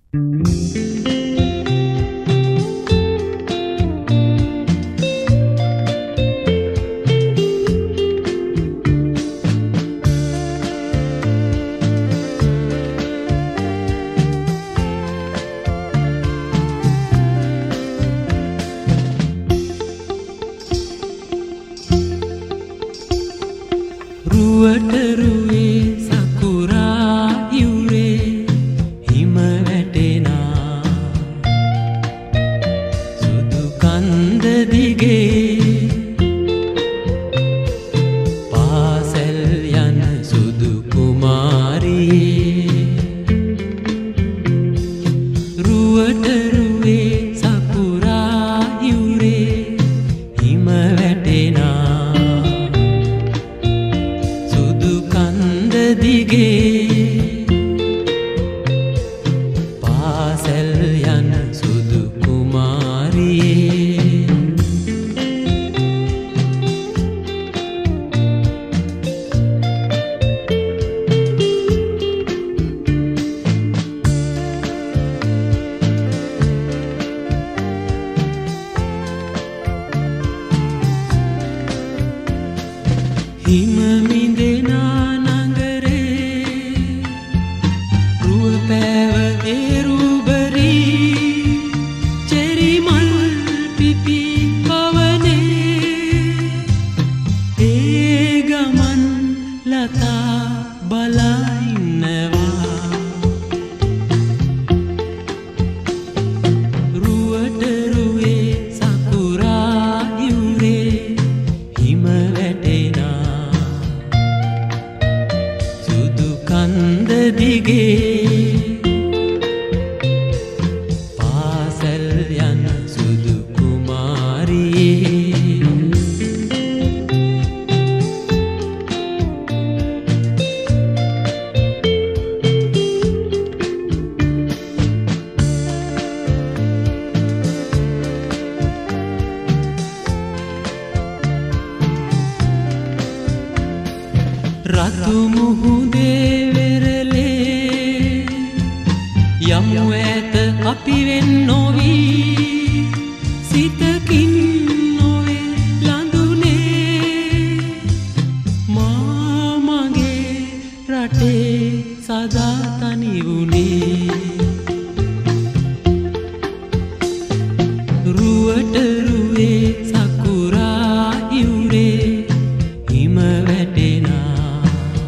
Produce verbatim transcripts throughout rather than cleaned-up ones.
රුවටරුවේ සකුරා යුරේ හිම වැටෙනා සුදු කන්ද දිගේ පාසැල් යන සුදු කුමාරියේ රුවටරුවේ සකුරා යුරේ හිම වැටෙනා දිගේ පාසැල් යන සුදු කුමාරියේ හිම මිදෙනා දිගේ පාසැල් යන සුදු කුමාරියේ රතු මුහුදේ යමු ඇත අපි වෙන් නොවී සිතකින් නොවේ ලඳුනේ මා මගේ රටේ සදා තනි වුණේ රුවටරුවේ සකුරා යුරේ හිම වැටෙනා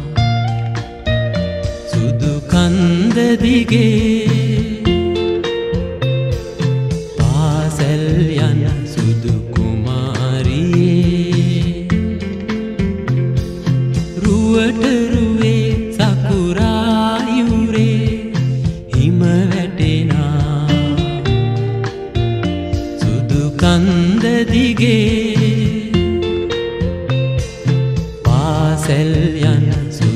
සුදු කන්ද දිගේ පාසැල් යන සුදු කුමාරියේ රුවටරුවේ සකුරා යුරේ හිම වැටෙනා සුදු කන්ද දිගේ පාසැල් යන